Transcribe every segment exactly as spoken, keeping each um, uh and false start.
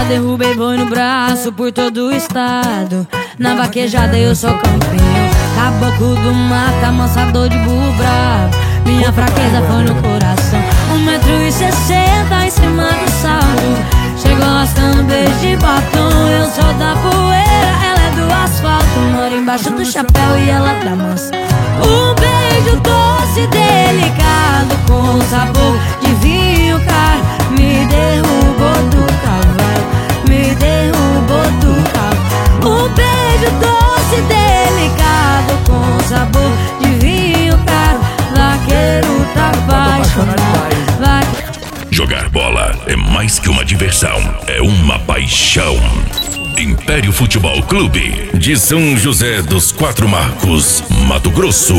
derrubei boi no braço por todo o estado. Na vaquejada eu sou campeão. Caboclo do mato, amansador de burro bravo. Minha fraqueza foi no coração. Um metro e sessenta em cima do salto. Chegou lascando beijo de batom. Eu sou da poeira, ela é do asfalto. Moro embaixo do chapéu e ela dá mansa. Um beijo doce, delicado, com sabor de vinho caro. Me derrubou do cavalo, me derrubou do cavalo. Um beijo doce, delicado, com sabor de vinho caro. Vaqueiro tá apaixonado. Jogar bola é mais que uma diversão, é uma paixão. Império Futebol Clube, de São José dos Quatro Marcos, Mato Grosso.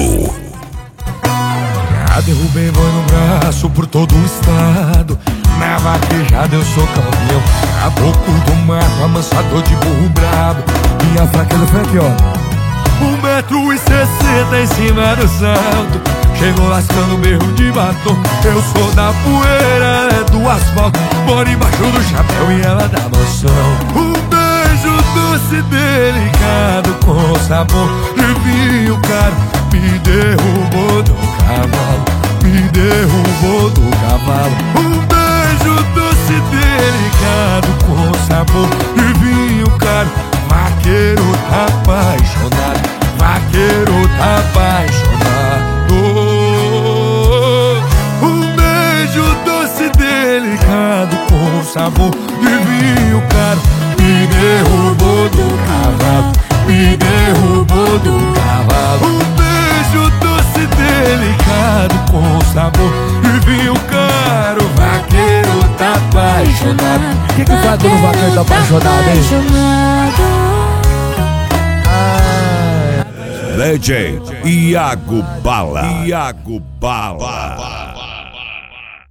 Já derrubei boi no braço por todo o estado. Na vaquejada eu sou campeão. Caboclo do mato, amansador de burro brabo. Minha fraqueza foi aqui, ó. Um metro e sessenta em cima do salto. Chegou lascando berro de batom. Eu sou da poeira, ela é do asfalto. Moro embaixo do chapéu e ela dá mansão. Um beijo doce, delicado, com sabor de vinho caro. Me derrubou do cavalo, me derrubou do cavalo. Um beijo doce, delicado, com sabor de vinho caro. Vaqueiro tá apaixonado, vaqueiro tá apaixonado. Um beijo doce, delicado, com sabor de vinho caro. Me derrubou do cavalo, me derrubou do cavalo. Um beijo doce, delicado, com sabor de vinho caro. Vaqueiro tá apaixonado. O que que faz quando o vaqueiro tá apaixonado, hein? Legend Iago Bala. Iago Bala.